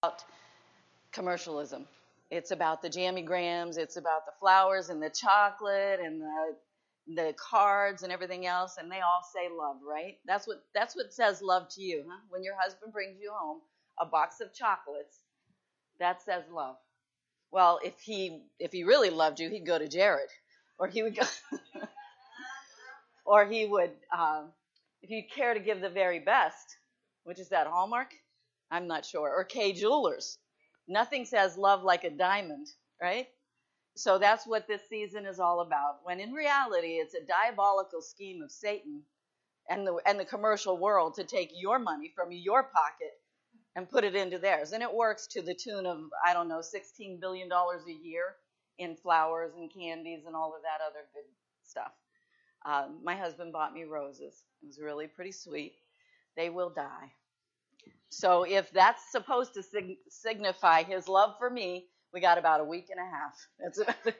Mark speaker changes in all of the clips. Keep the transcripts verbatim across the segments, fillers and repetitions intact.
Speaker 1: about commercialism. It's about the jammy grams. It's about the flowers and the chocolate and the the cards and everything else, and they all say love, right? That's what that's what says love to you, huh? When your husband brings you home a box of chocolates, that says love. Well, if he if he really loved you, he'd go to Jared, or he would go, or he would, um, if you care to give the very best, which is that Hallmark, I'm not sure, or Kay Jewelers. Nothing says love like a diamond, right? So that's what this season is all about. When in reality, it's a diabolical scheme of Satan and the and the commercial world to take your money from your pocket and put it into theirs. And it works to the tune of, I don't know, sixteen billion dollars a year in flowers and candies and all of that other good stuff. Um, my husband bought me roses. It was really pretty sweet. They will die. So if that's supposed to sig- signify his love for me, we got about a week and a half. That's it.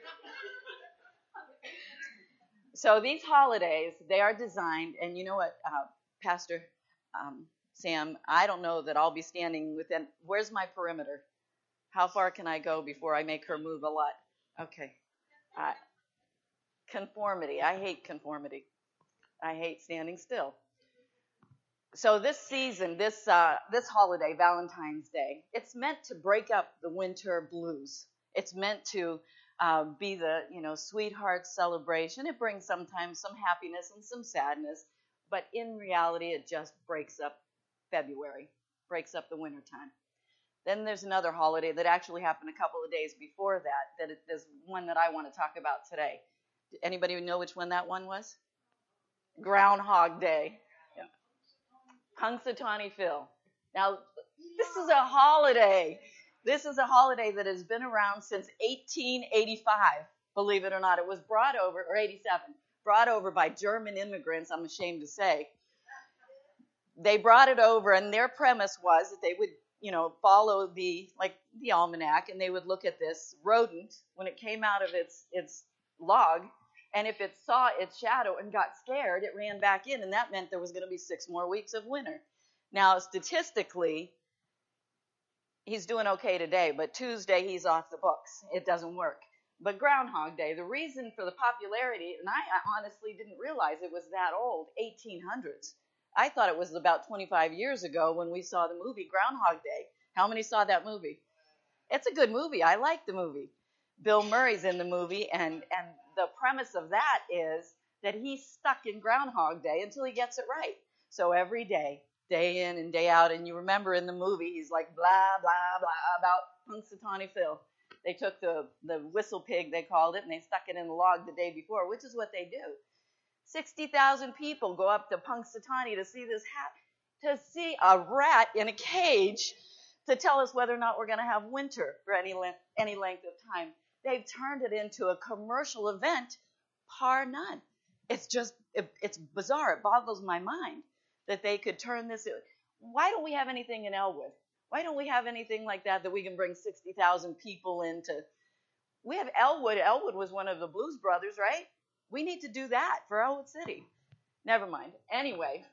Speaker 1: So these holidays, they are designed, and you know what, uh, Pastor um, Sam, I don't know that I'll be standing within, where's my perimeter? How far can I go before I make her move a lot? Okay. Uh, conformity. I hate conformity. I hate standing still. So this season, this uh, this holiday, Valentine's Day, it's meant to break up the winter blues. It's meant to uh, be the you know sweetheart celebration. It brings sometimes some happiness and some sadness, but in reality, it just breaks up February, breaks up the wintertime. Then there's another holiday that actually happened a couple of days before that. That is one that I want to talk about today. Anybody know which one that one was? Groundhog Day. Yeah. Punxsutawney Phil. Now, this is a holiday. This is a holiday that has been around since eighteen eighty-five, believe it or not. It was brought over, or eighty-seven, brought over by German immigrants, I'm ashamed to say. They brought it over, and their premise was that they would, you know, follow the, like, the almanac, and they would look at this rodent when it came out of its, its log, and if it saw its shadow and got scared, it ran back in, and that meant there was going to be six more weeks of winter. Now, statistically, he's doing okay today, but Tuesday he's off the books. It doesn't work. But Groundhog Day, the reason for the popularity, and I honestly didn't realize it was that old, eighteen hundreds. I thought it was about twenty-five years ago when we saw the movie Groundhog Day. How many saw that movie? It's a good movie. I like the movie. Bill Murray's in the movie, and, and the premise of that is that he's stuck in Groundhog Day until he gets it right. So every day, day in and day out, and you remember in the movie, he's like blah, blah, blah about Punxsutawney Phil. They took the, the whistle pig, they called it, and they stuck it in the log the day before, which is what they do. sixty thousand people go up to Punxsutawney to see this hat, to see a rat in a cage to tell us whether or not we're going to have winter for any length, any length of time. They've turned it into a commercial event, par none. It's just, it, it's bizarre. It boggles my mind that they could turn this. Why don't we have anything in Elwood? Why don't we have anything like that that we can bring sixty thousand people into? We have Elwood. Elwood was one of the Blues Brothers, right? We need to do that for Elwood City. Never mind. Anyway,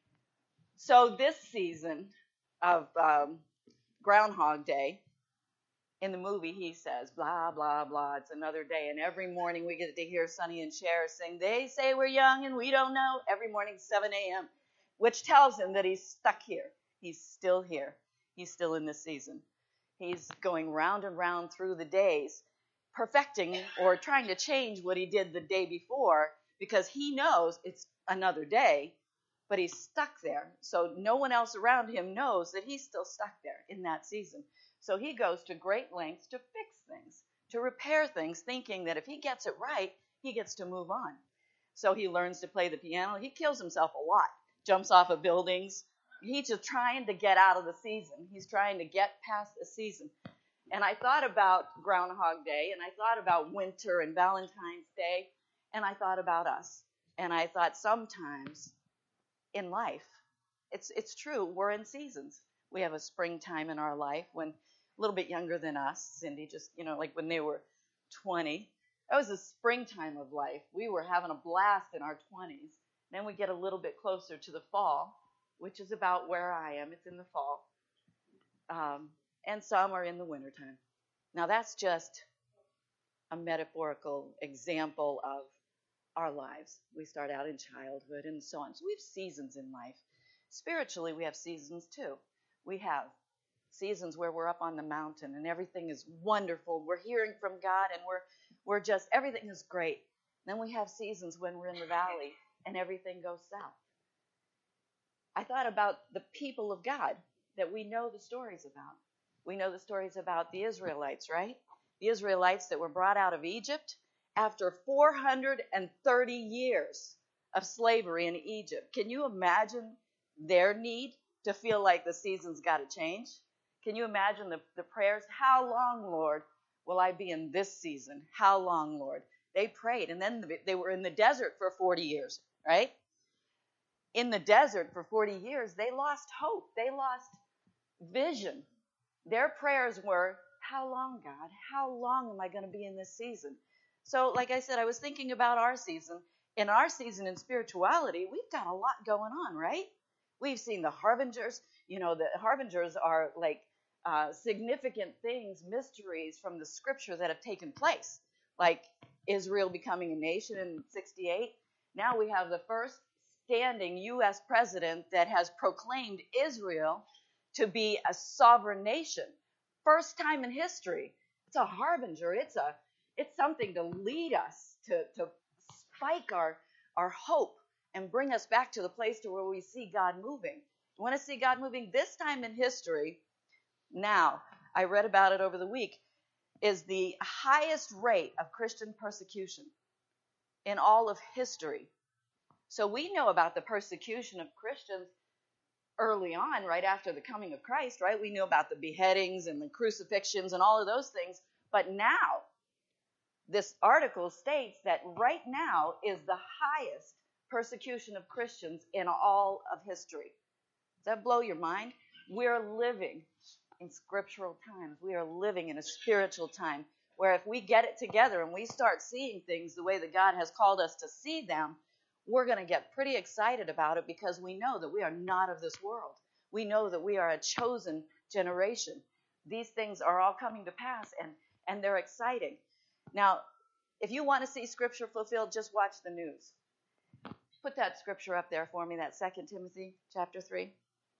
Speaker 1: so this season of um, Groundhog Day, in the movie, he says, blah, blah, blah, it's another day. And every morning we get to hear Sonny and Cher sing, they say we're young and we don't know, every morning, seven a.m., which tells him that he's stuck here. He's still here. He's still in this season. He's going round and round through the days, perfecting or trying to change what he did the day before because he knows it's another day, but he's stuck there. So no one else around him knows that he's still stuck there in that season. So he goes to great lengths to fix things, to repair things, thinking that if he gets it right, he gets to move on. So he learns to play the piano. He kills himself a lot, jumps off of buildings. He's just trying to get out of the season. He's trying to get past the season. And I thought about Groundhog Day, and I thought about winter and Valentine's Day, and I thought about us. And I thought sometimes in life, it's it's true, we're in seasons. We have a springtime in our life when a little bit younger than us, Cindy, just, you know, like when they were twenty. That was the springtime of life. We were having a blast in our twenties. Then we get a little bit closer to the fall, which is about where I am. It's in the fall. Um, and some are in the wintertime. Now, that's just a metaphorical example of our lives. We start out in childhood and so on. So we have seasons in life. Spiritually, we have seasons too. We have seasons where we're up on the mountain and everything is wonderful. We're hearing from God and we're we're just, everything is great. Then we have seasons when we're in the valley and everything goes south. I thought about the people of God that we know the stories about. We know the stories about the Israelites, right? The Israelites that were brought out of Egypt after four hundred thirty years of slavery in Egypt. Can you imagine their need to feel like the season's got to change? Can you imagine the, the prayers? How long, Lord, will I be in this season? How long, Lord? They prayed, and then they were in the desert for forty years, right? In the desert for forty years, they lost hope. They lost vision. Their prayers were, how long, God? How long am I going to be in this season? So, like I said, I was thinking about our season. In our season in spirituality, we've got a lot going on, right? We've seen the harbingers. You know, the harbingers are like uh, significant things, mysteries from the scripture that have taken place, like Israel becoming a nation in sixty-eight. Now we have the first standing U S president that has proclaimed Israel to be a sovereign nation. First time in history. It's a harbinger. It's a it's something to lead us, to, to spike our, our hope and bring us back to the place to where we see God moving. You want to see God moving this time in history? Now, I read about it over the week, is the highest rate of Christian persecution in all of history. So we know about the persecution of Christians early on, right after the coming of Christ, right? We knew about the beheadings and the crucifixions and all of those things. But now, this article states that right now is the highest persecution of Christians in all of history. Does that blow your mind? We're living in scriptural times. We are living in a spiritual time where if we get it together and we start seeing things the way that God has called us to see them, we're going to get pretty excited about it because we know that we are not of this world. We know that we are a chosen generation. These things are all coming to pass, and, and they're exciting. Now, if you want to see scripture fulfilled, just watch the news. Put that scripture up there for me, that Second Timothy chapter three.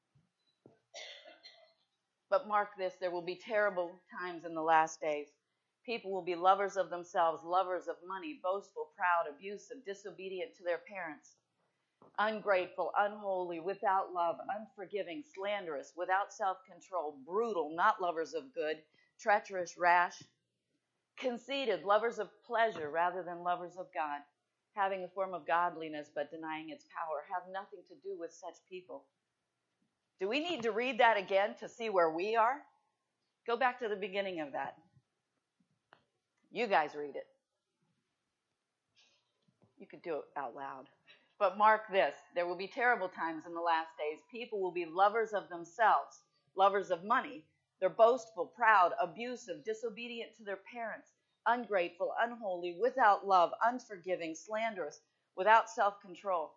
Speaker 1: But mark this, there will be terrible times in the last days. People will be lovers of themselves, lovers of money, boastful, proud, abusive, disobedient to their parents, ungrateful, unholy, without love, unforgiving, slanderous, without self-control, brutal, not lovers of good, treacherous, rash, conceited, lovers of pleasure rather than lovers of God, having a form of godliness but denying its power. Have nothing to do with such people. Do we need to read that again to see where we are? Go back to the beginning of that. You guys read it. You could do it out loud. But mark this, there will be terrible times in the last days. People will be lovers of themselves, lovers of money. They're boastful, proud, abusive, disobedient to their parents, ungrateful, unholy, without love, unforgiving, slanderous, without self-control,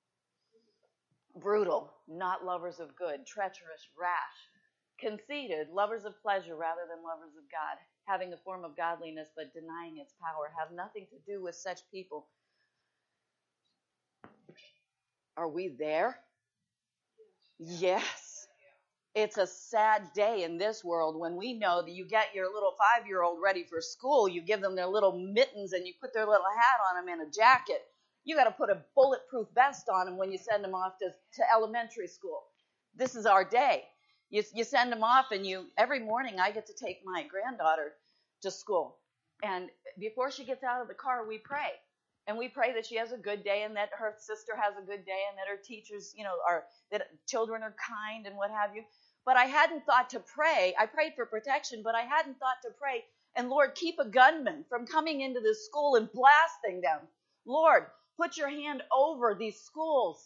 Speaker 1: brutal, not lovers of good, treacherous, rash, conceited, lovers of pleasure rather than lovers of God, having a form of godliness but denying its power. Have nothing to do with such people. Are we there? Yes. It's a sad day in this world when we know that you get your little five-year-old ready for school, you give them their little mittens and you put their little hat on them and a jacket. You got to put a bulletproof vest on them when you send them off to, to elementary school. This is our day. You, you send them off, and you every morning I get to take my granddaughter to school. And before she gets out of the car, we pray. And we pray that she has a good day and that her sister has a good day and that her teachers, you know, are, that children are kind and what have you. But I hadn't thought to pray. I prayed for protection, but I hadn't thought to pray. And Lord, keep a gunman from coming into this school and blasting them. Lord, put your hand over these schools.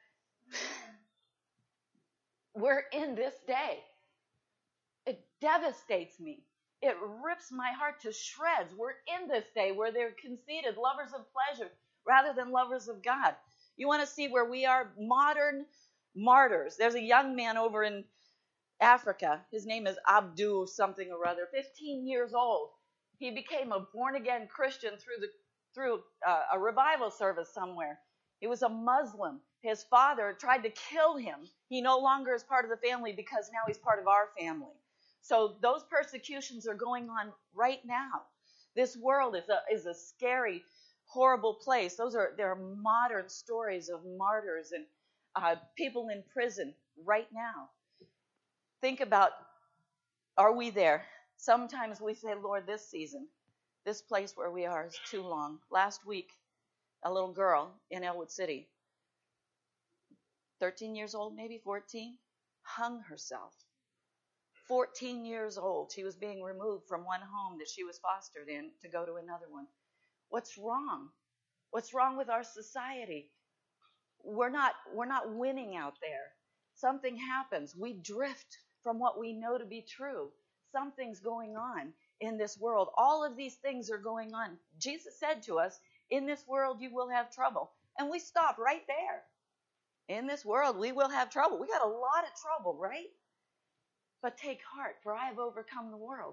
Speaker 1: We're in this day. It devastates me. It rips my heart to shreds. We're in this day where they're conceited, lovers of pleasure rather than lovers of God. You want to see where we are? Modern martyrs. There's a young man over in Africa. His name is Abdul something or other, fifteen years old. He became a born-again Christian through the through uh, a revival service somewhere. He was a Muslim. His father tried to kill him. He no longer is part of the family because now he's part of our family. So those persecutions are going on right now. This world is a is a scary, horrible place. Those are there are modern stories of martyrs and uh, people in prison right now. Think about, are we there? Sometimes we say, Lord, this season, this place where we are is too long. Last week, a little girl in Elwood City, thirteen years old, maybe fourteen, hung herself. fourteen years old. She was being removed from one home that she was fostered in to go to another one. What's wrong? What's wrong with our society? We're not, we're not winning out there. Something happens. We drift from what we know to be true. Something's going on in this world. All of these things are going on. Jesus said to us, in this world you will have trouble. And we stop right there. In this world we will have trouble. We got a lot of trouble, right? But take heart, for I have overcome the world.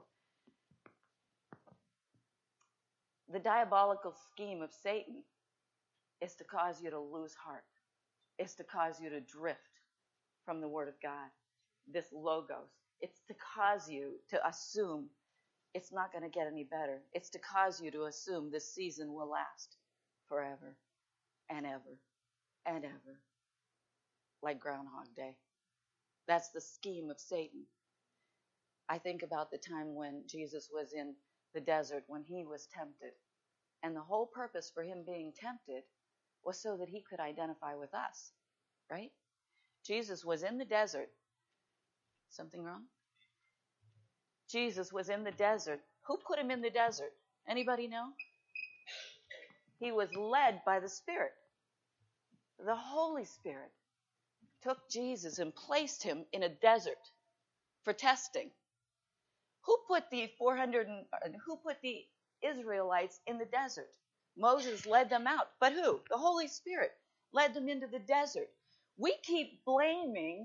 Speaker 1: The diabolical scheme of Satan is to cause you to lose heart. It's to cause you to drift from the Word of God. This logos. It's to cause you to assume it's not going to get any better. It's to cause you to assume this season will last forever and ever and ever. Like Groundhog Day. That's the scheme of Satan. I think about the time when Jesus was in the desert, when he was tempted. And the whole purpose for him being tempted was so that he could identify with us, right? Jesus was in the desert. Something wrong? Jesus was in the desert. Who put him in the desert? Anybody know? He was led by the Spirit. The Holy Spirit took Jesus and placed him in a desert for testing. Who put the four hundred and, who put the Israelites in the desert? Moses led them out. But who? The Holy Spirit led them into the desert. We keep blaming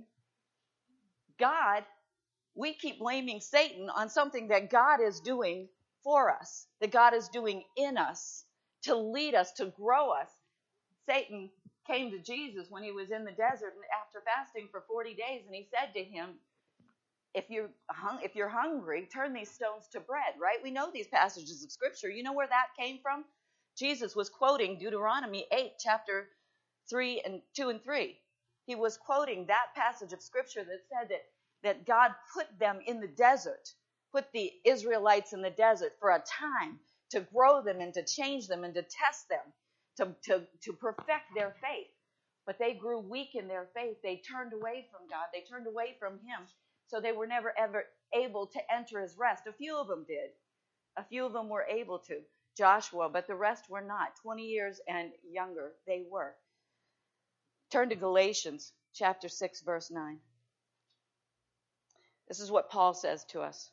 Speaker 1: God. We keep blaming Satan on something that God is doing for us, that God is doing in us to lead us, to grow us. Satan came to Jesus when he was in the desert and after fasting for forty days, and he said to him, if you're, hung, if you're hungry, turn these stones to bread, right? We know these passages of Scripture. You know where that came from? Jesus was quoting Deuteronomy eight, chapter three and two and three. He was quoting that passage of Scripture that said that, that God put them in the desert, put the Israelites in the desert for a time to grow them and to change them and to test them, to, to, to perfect their faith. But they grew weak in their faith. They turned away from God. They turned away from him. So they were never ever able to enter his rest. A few of them did. A few of them were able to. Joshua, but the rest were not. twenty years and younger, they were. Turn to Galatians chapter six, verse nine. This is what Paul says to us.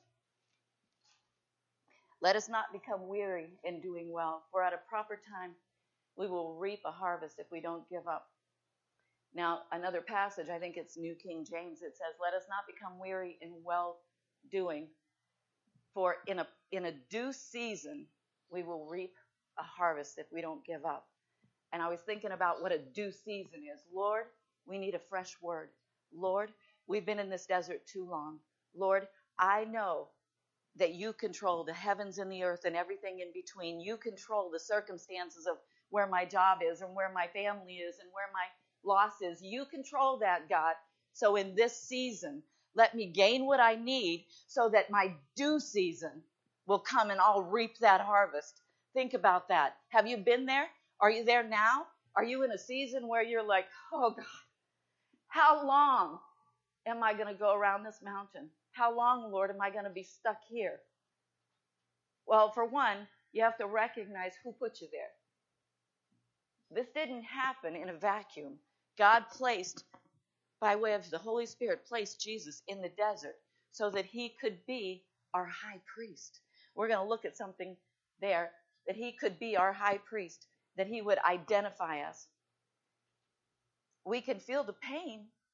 Speaker 1: Let us not become weary in doing well, for at a proper time we will reap a harvest if we don't give up. Now, another passage, I think it's New King James, it says, let us not become weary in well-doing, for in a, in a due season we will reap a harvest if we don't give up. And I was thinking about what a due season is. Lord, we need a fresh word. Lord, we've been in this desert too long. Lord, I know that you control the heavens and the earth and everything in between. You control the circumstances of where my job is and where my family is and where my loss is. You control that, God. So in this season, let me gain what I need so that my due season will come and I'll reap that harvest. Think about that. Have you been there? Are you there now? Are you in a season where you're like, oh God, how long am I going to go around this mountain? How long, Lord, am I going to be stuck here? Well, for one, you have to recognize who put you there. This didn't happen in a vacuum. God placed, by way of the Holy Spirit, placed Jesus in the desert so that he could be our high priest. We're going to look at something there, that he could be our high priest, that he would identify us. We can feel the pain.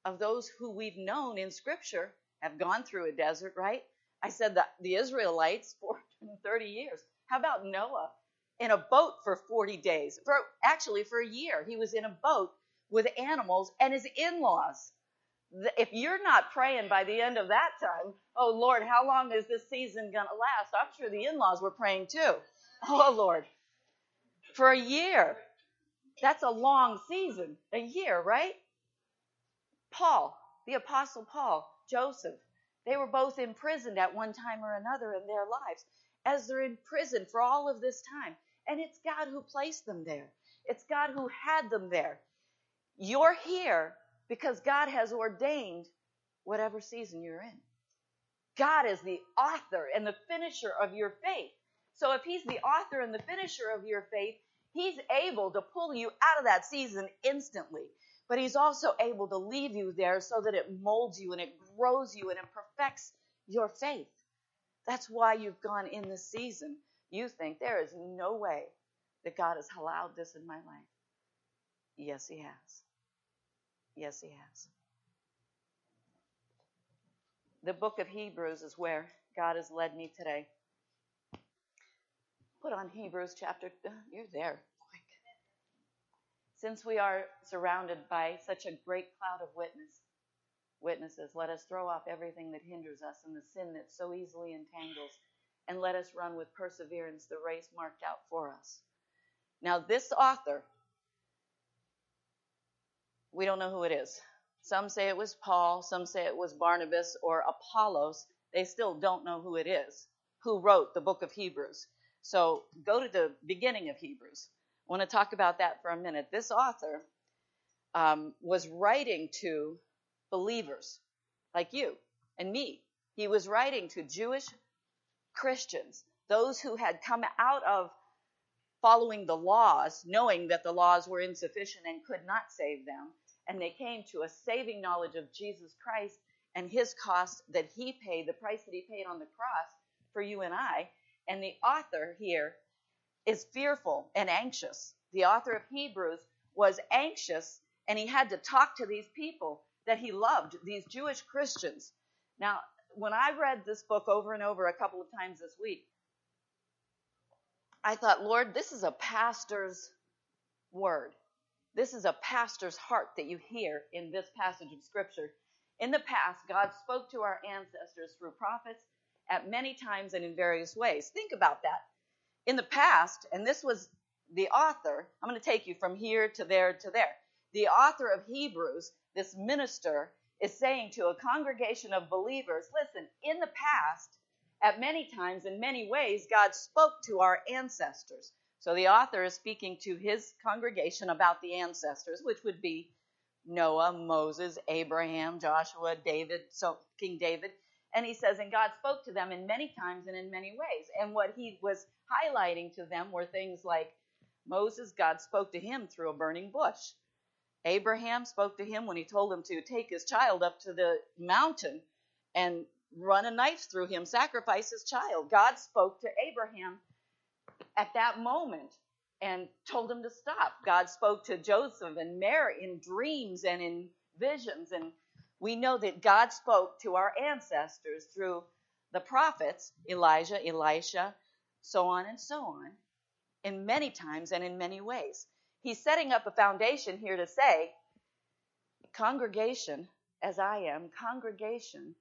Speaker 1: of those who we've known in Scripture have gone through a desert, right? I said that the Israelites, four hundred thirty years. How about Noah? In a boat for forty days. For actually, for a year, he was in a boat with animals and his in-laws. If you're not praying by the end of that time, oh, Lord, how long is this season going to last? I'm sure the in-laws were praying too. Oh, Lord. For a year. That's a long season. A year, right? Paul, the Apostle Paul, Joseph, they were both imprisoned at one time or another in their lives as they're in prison for all of this time. And it's God who placed them there. It's God who had them there. You're here because God has ordained whatever season you're in. God is the author and the finisher of your faith. So if he's the author and the finisher of your faith, he's able to pull you out of that season instantly. But he's also able to leave you there so that it molds you and it grows you and it perfects your faith. That's why you've gone in this season. You think there is no way that God has allowed this in my life. Yes, he has. Yes, he has. The book of Hebrews is where God has led me today. Put on Hebrews chapter, you're there. Quick. Since we are surrounded by such a great cloud of witness, witnesses, let us throw off everything that hinders us and the sin that so easily entangles, and let us run with perseverance the race marked out for us. Now, this author, we don't know who it is. Some say it was Paul, some say it was Barnabas or Apollos. They still don't know who it is, who wrote the book of Hebrews. So go to the beginning of Hebrews. I want to talk about that for a minute. This author um, was writing to believers like you and me. He was writing to Jewish Christians, those who had come out of following the laws, knowing that the laws were insufficient and could not save them, and they came to a saving knowledge of Jesus Christ and his cost that he paid, the price that he paid on the cross for you and I. And the author here is fearful and anxious. The author of Hebrews was anxious, and he had to talk to these people that he loved, these Jewish Christians. Now, when I read this book over and over a couple of times this week, I thought, Lord, this is a pastor's word. This is a pastor's heart that you hear in this passage of Scripture. In the past, God spoke to our ancestors through prophets at many times and in various ways. Think about that. In the past, and this was the author, I'm going to take you from here to there to there. The author of Hebrews, this minister, is saying to a congregation of believers, listen, in the past, at many times, in many ways, God spoke to our ancestors. So the author is speaking to his congregation about the ancestors, which would be Noah, Moses, Abraham, Joshua, David, so King David. And he says, and God spoke to them in many times and in many ways. And what he was highlighting to them were things like Moses, God spoke to him through a burning bush. Abraham spoke to him when he told him to take his child up to the mountain and run a knife through him, sacrifice his child. God spoke to Abraham at that moment and told him to stop. God spoke to Joseph and Mary in dreams and in visions. And we know that God spoke to our ancestors through the prophets, Elijah, Elisha, so on and so on, in many times and in many ways. He's setting up a foundation here to say, congregation, as I am, congregation,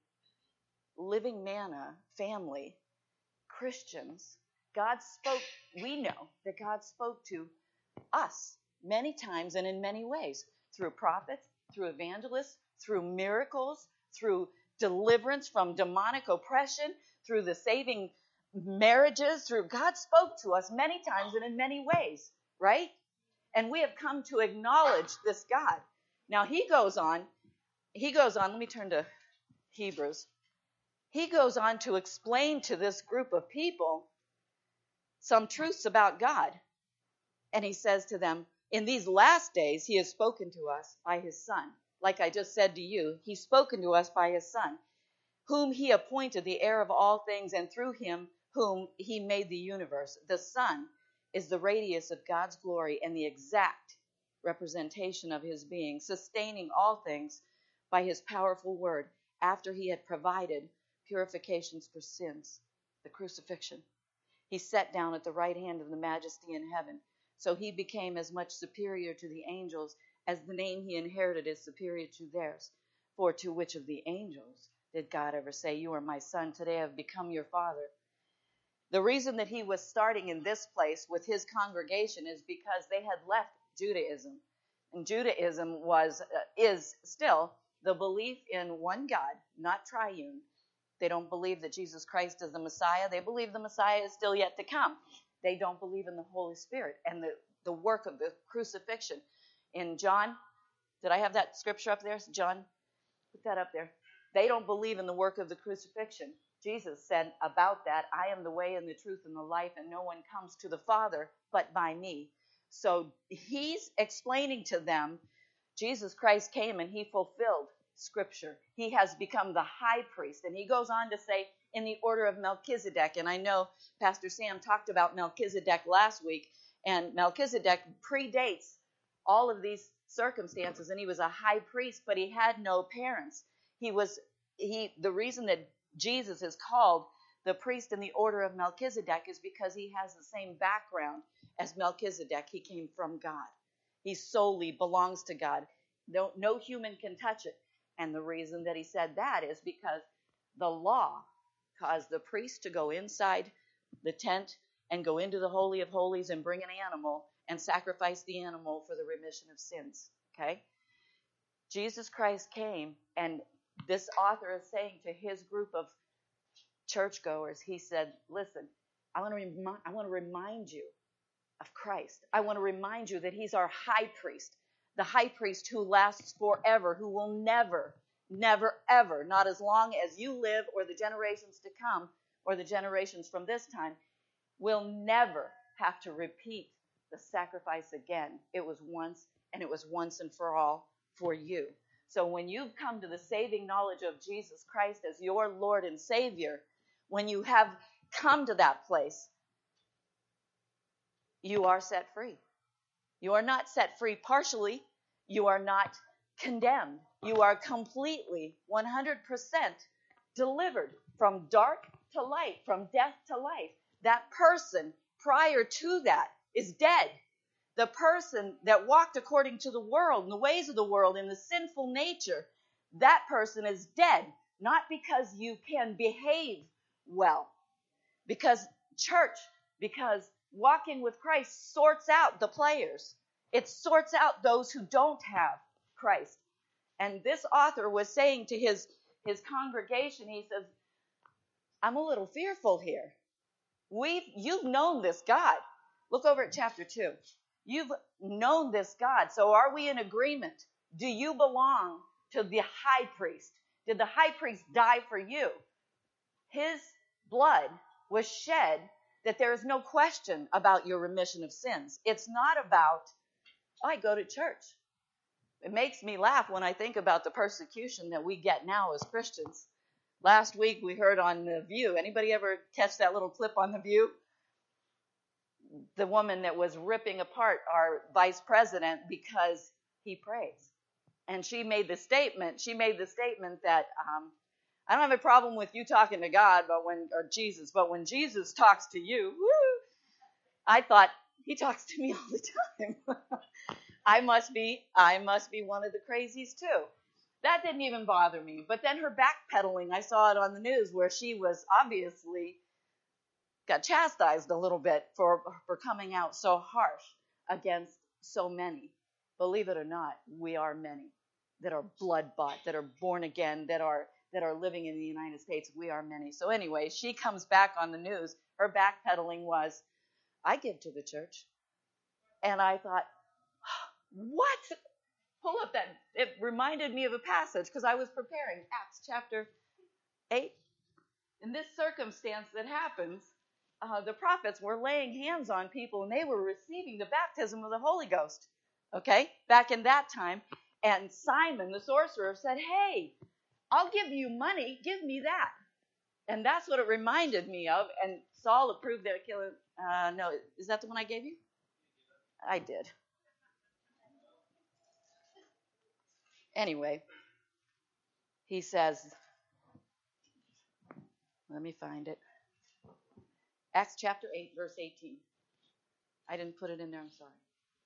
Speaker 1: living manna, family, Christians, God spoke, we know that God spoke to us many times and in many ways, through prophets, through evangelists, through miracles, through deliverance from demonic oppression, through the saving marriages, through God spoke to us many times and in many ways, right? And we have come to acknowledge this God. Now he goes on, he goes on, let me turn to Hebrews. He goes on to explain to this group of people some truths about God. And he says to them, in these last days, he has spoken to us by his Son. Like I just said to you, he's spoken to us by his Son, whom he appointed the heir of all things, and through him whom he made the universe. The Son is the radiance of God's glory and the exact representation of his being, sustaining all things by his powerful word after he had provided purifications for sins, the crucifixion. He sat down at the right hand of the majesty in heaven. So he became as much superior to the angels as the name he inherited is superior to theirs. For to which of the angels did God ever say, "You are my son, today I have become your father"? The reason that he was starting in this place with his congregation is because they had left Judaism. And Judaism was, uh, is still the belief in one God, not triune. They don't believe that Jesus Christ is the Messiah. They believe the Messiah is still yet to come. They don't believe in the Holy Spirit and the, the work of the crucifixion. In John, did I have that scripture up there? John, put that up there. They don't believe in the work of the crucifixion. Jesus said about that, "I am the way and the truth and the life, and no one comes to the Father but by me." So he's explaining to them, Jesus Christ came and he fulfilled Scripture. He has become the high priest. And he goes on to say, in the order of Melchizedek. And I know Pastor Sam talked about Melchizedek last week. And Melchizedek predates all of these circumstances. And he was a high priest, but he had no parents. He was, he, the reason that Jesus is called the priest in the order of Melchizedek is because he has the same background as Melchizedek. He came from God. He solely belongs to God. No, no human can touch it. And the reason that he said that is because the law caused the priest to go inside the tent and go into the Holy of Holies and bring an animal and sacrifice the animal for the remission of sins. Okay? Jesus Christ came, and this author is saying to his group of churchgoers, he said, listen, I want to remind, I want to remind you of Christ. I want to remind you that he's our high priest. The high priest who lasts forever, who will never, never, ever, not as long as you live or the generations to come or the generations from this time, will never have to repeat the sacrifice again. It was once, and it was once and for all for you. So when you've come to the saving knowledge of Jesus Christ as your Lord and Savior, when you have come to that place, you are set free. You are not set free partially. You are not condemned. You are completely, one hundred percent delivered from dark to light, from death to life. That person prior to that is dead. The person that walked according to the world and the ways of the world in the sinful nature, that person is dead. Not because you can behave well. Because church, because walking with Christ sorts out the players. It sorts out those who don't have Christ. And this author was saying to his, his congregation, he says, I'm a little fearful here. We've, you've known this God. Look over at chapter two. You've known this God. So are we in agreement? Do you belong to the high priest? Did the high priest die for you? His blood was shed that there is no question about your remission of sins. It's not about, oh, I go to church. It makes me laugh when I think about the persecution that we get now as Christians. Last week we heard on The View. Anybody ever catch that little clip on The View? The woman that was ripping apart our vice president because he prays. And she made the statement, she made the statement that um, I don't have a problem with you talking to God, but when or Jesus, but when Jesus talks to you, woo, I thought, he talks to me all the time. I must be, I must be one of the crazies too. That didn't even bother me. But then her backpedaling, I saw it on the news where she was obviously got chastised a little bit for, for coming out so harsh against so many. Believe it or not, we are many that are blood-bought, that are born again, that are that are living in the United States. We are many. So anyway, she comes back on the news. Her backpedaling was, I give to the church. And I thought, what? Pull up that. It reminded me of a passage because I was preparing Acts chapter eight. In this circumstance that happens, uh, the prophets were laying hands on people and they were receiving the baptism of the Holy Ghost. Okay? Back in that time. And Simon, the sorcerer, said, hey, I'll give you money. Give me that. And that's what it reminded me of. And Saul approved their killing. Uh, no, is that the one I gave you? I did. Anyway, he says, let me find it. Acts chapter eight, verse eighteen. I didn't put it in there, I'm sorry.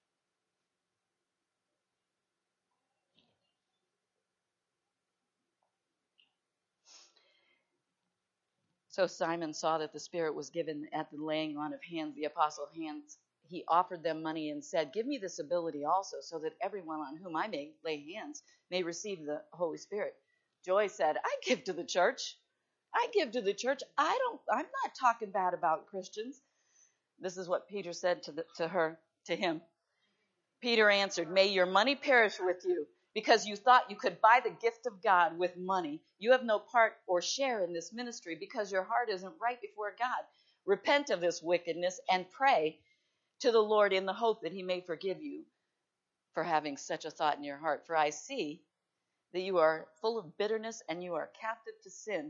Speaker 1: So Simon saw that the Spirit was given at the laying on of hands, the apostle hands. He offered them money and said, give me this ability also, so that everyone on whom I may lay hands may receive the Holy Spirit. Joy said, I give to the church. I give to the church. I don't, I'm not talking bad about Christians. This is what Peter said to, the, to her, to him. Peter answered, may your money perish with you, because you thought you could buy the gift of God with money. You have no part or share in this ministry, because your heart isn't right before God. Repent of this wickedness and pray to the Lord in the hope that he may forgive you for having such a thought in your heart. For I see that you are full of bitterness and you are captive to sin.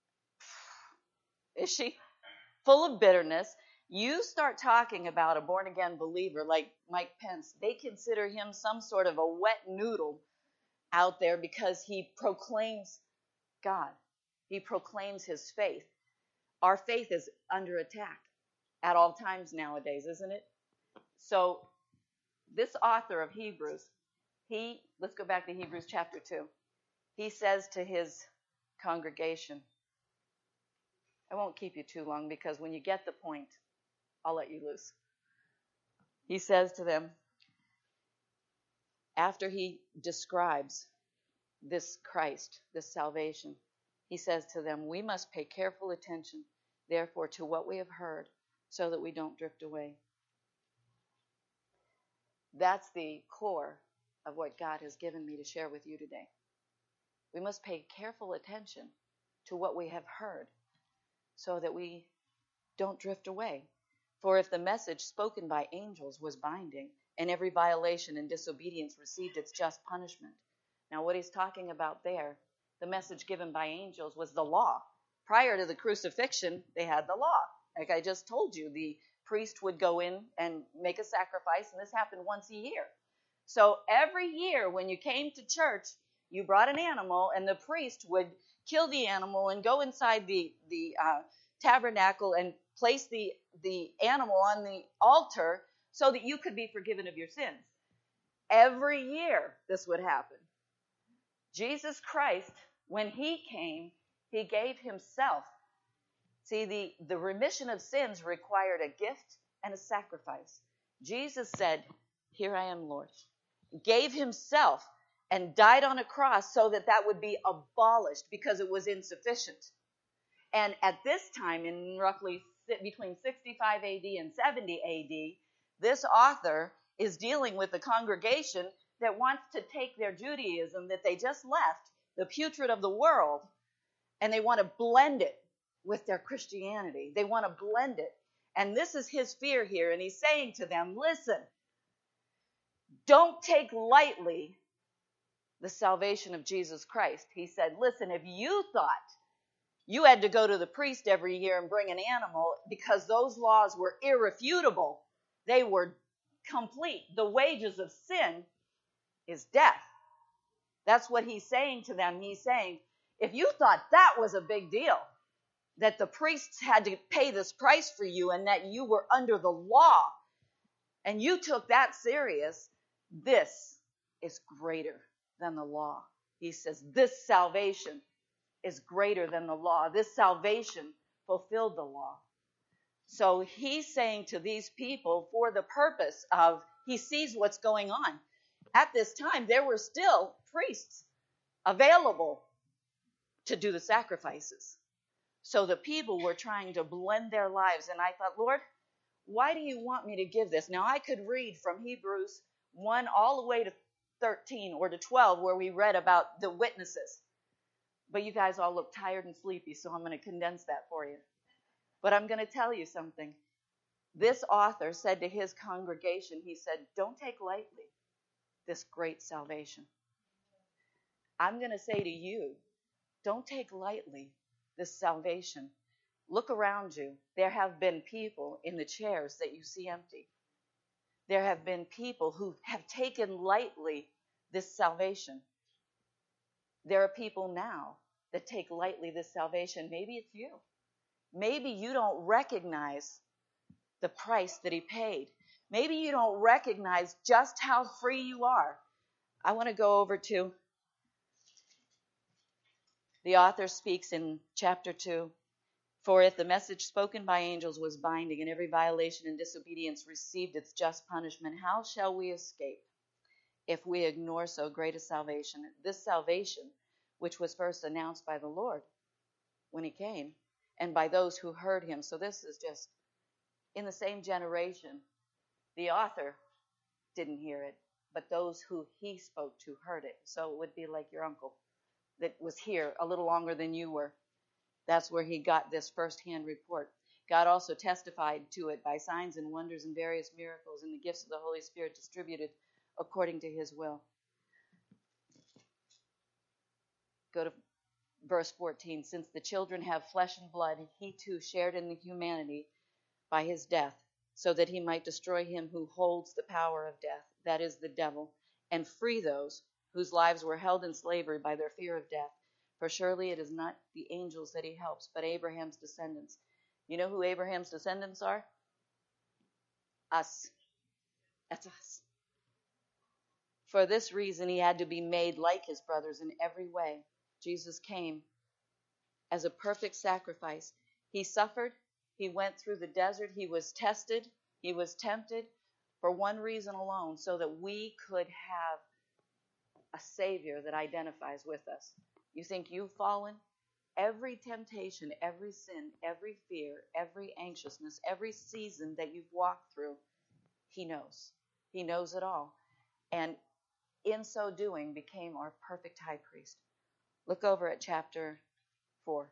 Speaker 1: Is she? Full of bitterness. You start talking about a born-again believer like Mike Pence, they consider him some sort of a wet noodle out there because he proclaims God. He proclaims his faith. Our faith is under attack at all times nowadays, isn't it? So this author of Hebrews, he, let's go back to Hebrews chapter two. He says to his congregation, I won't keep you too long because when you get the point, I'll let you loose. He says to them, after he describes this Christ, this salvation, he says to them, we must pay careful attention, therefore, to what we have heard, so that we don't drift away. That's the core of what God has given me to share with you today. We must pay careful attention to what we have heard, so that we don't drift away. For if the message spoken by angels was binding, and every violation and disobedience received its just punishment. Now what he's talking about there, the message given by angels was the law. Prior to the crucifixion, they had the law. Like I just told you, the priest would go in and make a sacrifice, and this happened once a year. So every year when you came to church, you brought an animal, and the priest would kill the animal and go inside the, the uh, tabernacle and place the, the animal on the altar so that you could be forgiven of your sins. Every year this would happen. Jesus Christ, when he came, he gave himself. See, the, the remission of sins required a gift and a sacrifice. Jesus said, here I am, Lord. Gave himself and died on a cross so that that would be abolished because it was insufficient. And at this time, in roughly between sixty-five A D and seventy A D, this author is dealing with a congregation that wants to take their Judaism that they just left, the putrid of the world, and they want to blend it with their Christianity. They want to blend it. And this is his fear here. And he's saying to them, listen, don't take lightly the salvation of Jesus Christ. He said, listen, if you thought you had to go to the priest every year and bring an animal because those laws were irrefutable, they were complete. The wages of sin is death. That's what he's saying to them. He's saying, if you thought that was a big deal, that the priests had to pay this price for you and that you were under the law, and you took that serious, this is greater than the law. He says, this salvation is greater than the law. This salvation fulfilled the law. So he's saying to these people, for the purpose of, he sees what's going on. At this time, there were still priests available to do the sacrifices. So the people were trying to blend their lives. And I thought, Lord, why do you want me to give this? Now, I could read from Hebrews one all the way to thirteen or to twelve, where we read about the witnesses. But you guys all look tired and sleepy, so I'm going to condense that for you. But I'm going to tell you something. This author said to his congregation, he said, don't take lightly this great salvation. I'm going to say to you, don't take lightly this salvation. Look around you. There have been people in the chairs that you see empty. There have been people who have taken lightly this salvation. There are people now that take lightly this salvation. Maybe it's you. Maybe you don't recognize the price that he paid. Maybe you don't recognize just how free you are. I want to go over to the author speaks in chapter two. For if the message spoken by angels was binding, and every violation and disobedience received its just punishment, how shall we escape if we ignore so great a salvation? This salvation, which was first announced by the Lord when he came, and by those who heard him. So this is just in the same generation. The author didn't hear it, but those who he spoke to heard it. So it would be like your uncle that was here a little longer than you were. That's where he got this firsthand report. God also testified to it by signs and wonders and various miracles and the gifts of the Holy Spirit distributed according to his will. Go to verse fourteen. Since the children have flesh and blood, he too shared in the humanity by his death, so that he might destroy him who holds the power of death, that is the devil, and free those whose lives were held in slavery by their fear of death. For surely it is not the angels that he helps, but Abraham's descendants. You know who Abraham's descendants are? Us. That's us. For this reason he had to be made like his brothers in every way. Jesus came as a perfect sacrifice. He suffered. He went through the desert. He was tested. He was tempted for one reason alone, so that we could have a Savior that identifies with us. You think you've fallen? Every temptation, every sin, every fear, every anxiousness, every season that you've walked through, he knows. He knows it all. And in so doing, became our perfect high priest. Look over at chapter four.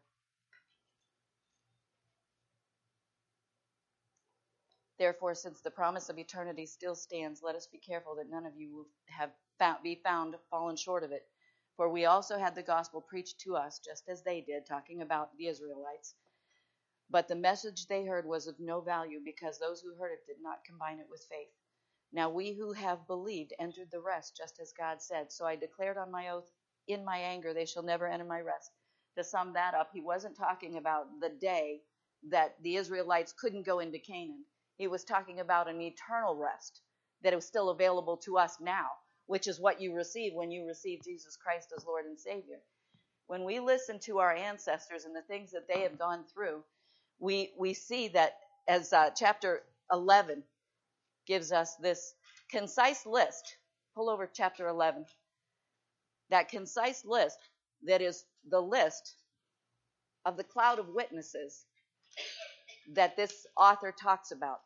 Speaker 1: Therefore, since the promise of eternity still stands, let us be careful that none of you will have found, be found fallen short of it. For we also had the gospel preached to us, just as they did, talking about the Israelites. But the message they heard was of no value, because those who heard it did not combine it with faith. Now we who have believed entered the rest, just as God said. So I declared on my oath, in my anger, they shall never enter my rest. To sum that up, he wasn't talking about the day that the Israelites couldn't go into Canaan. He was talking about an eternal rest that is still available to us now, which is what you receive when you receive Jesus Christ as Lord and Savior. When we listen to our ancestors and the things that they have gone through, we we see that as uh, chapter eleven gives us this concise list. Pull over chapter eleven. That concise list that is the list of the cloud of witnesses that this author talks about.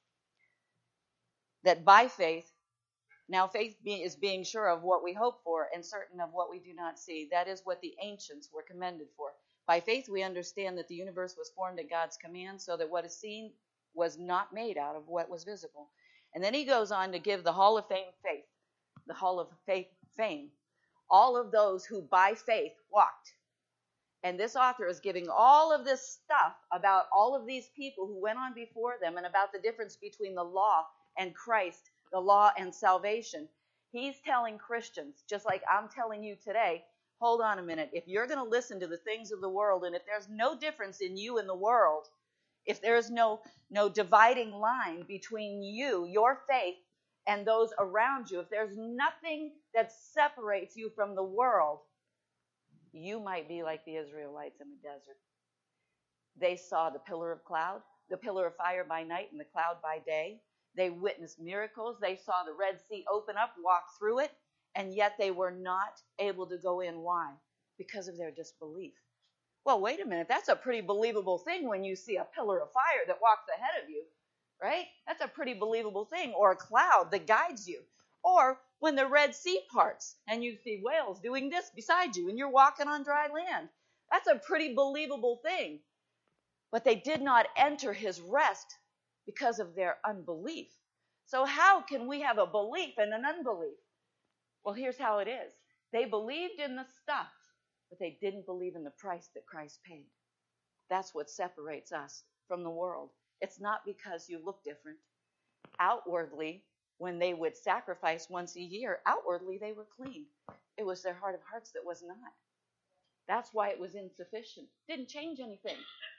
Speaker 1: That by faith, now faith is being sure of what we hope for and certain of what we do not see. That is what the ancients were commended for. By faith we understand that the universe was formed at God's command, so that what is seen was not made out of what was visible. And then he goes on to give the Hall of Fame faith, the Hall of Faith fame, all of those who by faith walked. And this author is giving all of this stuff about all of these people who went on before them and about the difference between the law and Christ, the law and salvation. He's telling Christians, just like I'm telling you today, hold on a minute. If you're going to listen to the things of the world, and if there's no difference in you and the world, if there's no, no dividing line between you, your faith, and those around you, if there's nothing that separates you from the world, you might be like the Israelites in the desert. They saw the pillar of cloud, the pillar of fire by night, and the cloud by day. They witnessed miracles. They saw the Red Sea open up, walk through it, and yet they were not able to go in. Why? Because of their disbelief. Well, wait a minute. That's a pretty believable thing when you see a pillar of fire that walks ahead of you, right? That's a pretty believable thing. Or a cloud that guides you. Or when the Red Sea parts and you see whales doing this beside you and you're walking on dry land. That's a pretty believable thing. But they did not enter his rest because of their unbelief. So how can we have a belief and an unbelief? Well, here's how it is. They believed in the stuff, but they didn't believe in the price that Christ paid. That's what separates us from the world. It's not because you look different. Outwardly, when they would sacrifice once a year, outwardly they were clean. It was their heart of hearts that was not. That's why it was insufficient. Didn't change anything.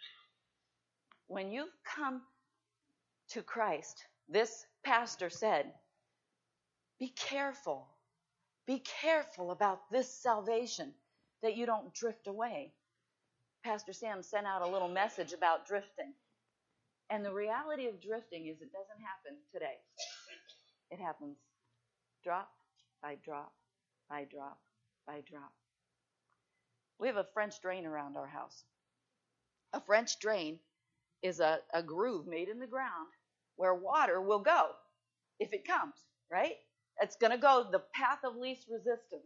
Speaker 1: When you've come to Christ, this pastor said, be careful. Be careful about this salvation that you don't drift away. Pastor Sam sent out a little message about drifting. And the reality of drifting is it doesn't happen today. It happens drop by drop by drop by drop. We have a French drain around our house. A French drain is a, a groove made in the ground where water will go if it comes, right? It's going to go the path of least resistance.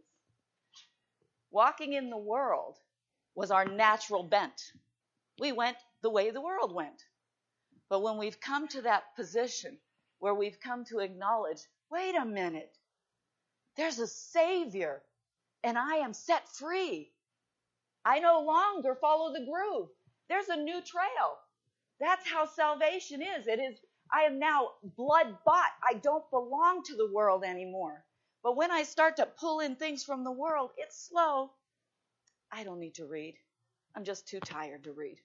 Speaker 1: Walking in the world was our natural bent. We went the way the world went. But when we've come to that position where we've come to acknowledge, wait a minute, there's a Savior and I am set free. I no longer follow the groove. There's a new trail. That's how salvation is. It is, I am now blood bought. I don't belong to the world anymore. But when I start to pull in things from the world, it's slow. I don't need to read. I'm just too tired to read.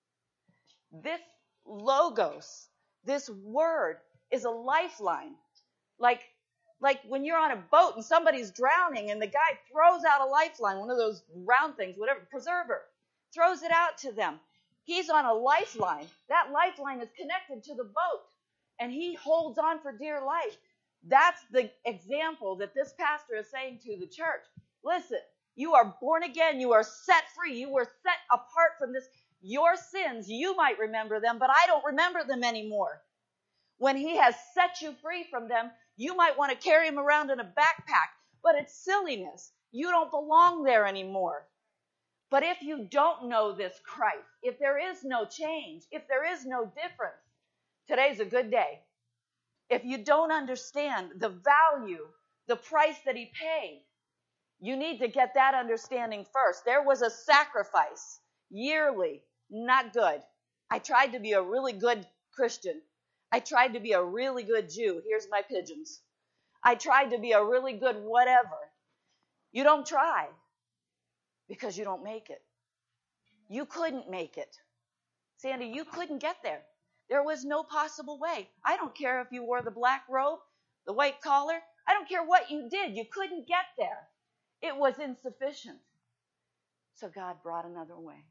Speaker 1: This logos, this word, is a lifeline. Like, like when you're on a boat and somebody's drowning and the guy throws out a lifeline, one of those round things, whatever, preserver, throws it out to them. He's on a lifeline. That lifeline is connected to the boat, and he holds on for dear life. That's the example that this pastor is saying to the church. Listen, you are born again. You are set free. You were set apart from this. Your sins, you might remember them, but I don't remember them anymore. When he has set you free from them, you might want to carry him around in a backpack, but it's silliness. You don't belong there anymore. But if you don't know this Christ, if there is no change, if there is no difference, today's a good day. If you don't understand the value, the price that he paid, you need to get that understanding first. There was a sacrifice yearly, not good. I tried to be a really good Christian. I tried to be a really good Jew. Here's my pigeons. I tried to be a really good whatever. You don't try because you don't make it. You couldn't make it. Sandy, you couldn't get there. There was no possible way. I don't care if you wore the black robe, the white collar. I don't care what you did. You couldn't get there. It was insufficient. So God brought another way.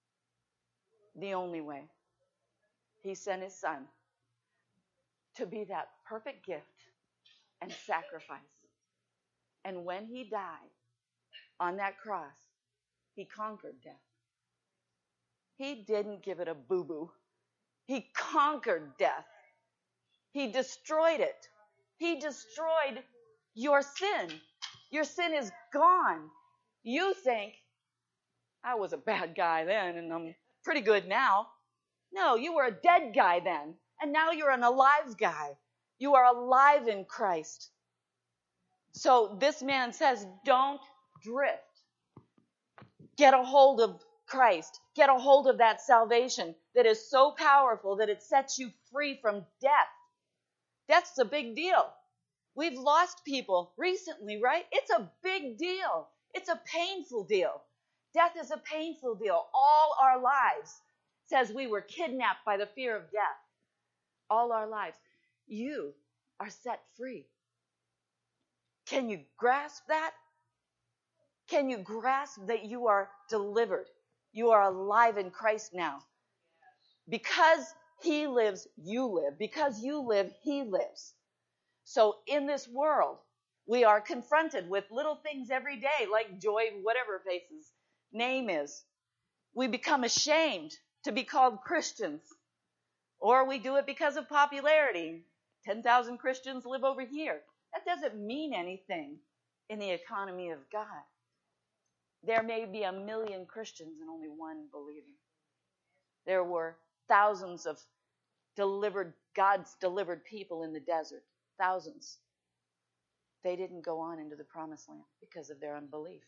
Speaker 1: The only way. He sent his son to be that perfect gift and sacrifice. And when he died on that cross, he conquered death. He didn't give it a boo-boo. He conquered death. He destroyed it. He destroyed your sin. Your sin is gone. You think, I was a bad guy then and I'm pretty good now. No, you were a dead guy then, and now you're an alive guy. You are alive in Christ. So this man says, don't drift. Get a hold of Christ. Get a hold of that salvation that is so powerful that it sets you free from death. Death's a big deal. We've lost people recently, right? It's a big deal. It's a painful deal. Death is a painful deal. All our lives says we were kidnapped by the fear of death. All our lives. You are set free. Can you grasp that? Can you grasp that you are delivered? You are alive in Christ now. Because he lives, you live. Because you live, he lives. So in this world, we are confronted with little things every day, like Joy, whatever Face's name is. We become ashamed to be called Christians. Or we do it because of popularity. ten thousand Christians live over here. That doesn't mean anything in the economy of God. There may be a million Christians and only one believing. There were thousands of delivered, God's delivered people in the desert. Thousands. They didn't go on into the promised land because of their unbelief.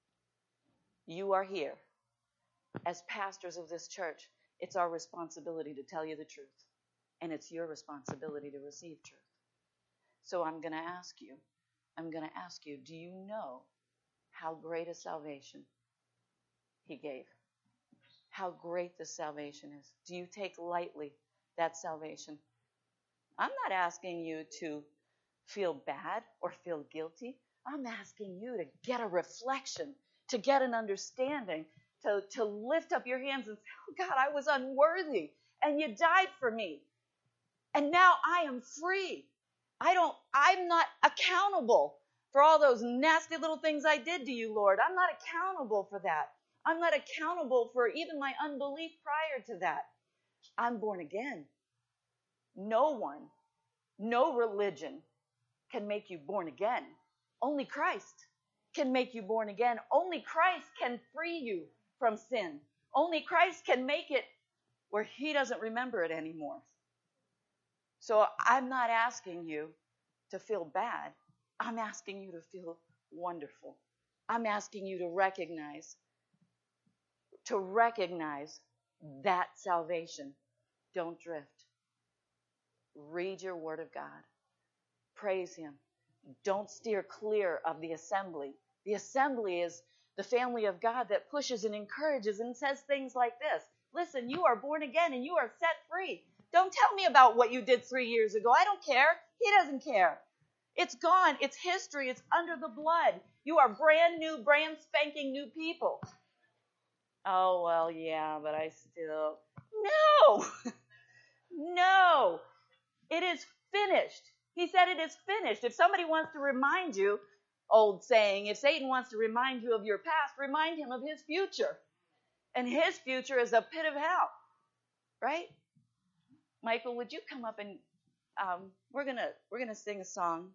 Speaker 1: You are here. As pastors of this church, it's our responsibility to tell you the truth. And it's your responsibility to receive truth. So I'm going to ask you, I'm going to ask you, do you know how great a salvation he gave. How great this salvation is. Do you take lightly that salvation? I'm not asking you to feel bad or feel guilty. I'm asking you to get a reflection, to get an understanding, to, to lift up your hands and say, oh God, I was unworthy, and you died for me. And now I am free. I don't, I'm not accountable for all those nasty little things I did to you, Lord. I'm not accountable for that. I'm not accountable for even my unbelief prior to that. I'm born again. No one, no religion can make you born again. Only Christ can make you born again. Only Christ can free you from sin. Only Christ can make it where he doesn't remember it anymore. So I'm not asking you to feel bad. I'm asking you to feel wonderful. I'm asking you to recognize, to recognize that salvation. Don't drift. Read your word of God. Praise him. Don't steer clear of the assembly. The assembly is the family of God that pushes and encourages and says things like this. Listen, you are born again and you are set free. Don't tell me about what you did three years ago. I don't care. He doesn't care. It's gone. It's history. It's under the blood. You are brand new, brand spanking new people. Oh, well, yeah, but I still... No! No! It is finished. He said it is finished. If somebody wants to remind you, old saying, if Satan wants to remind you of your past, remind him of his future. And his future is a pit of hell. Right? Michael, would you come up and um, we're gonna we're gonna sing a song.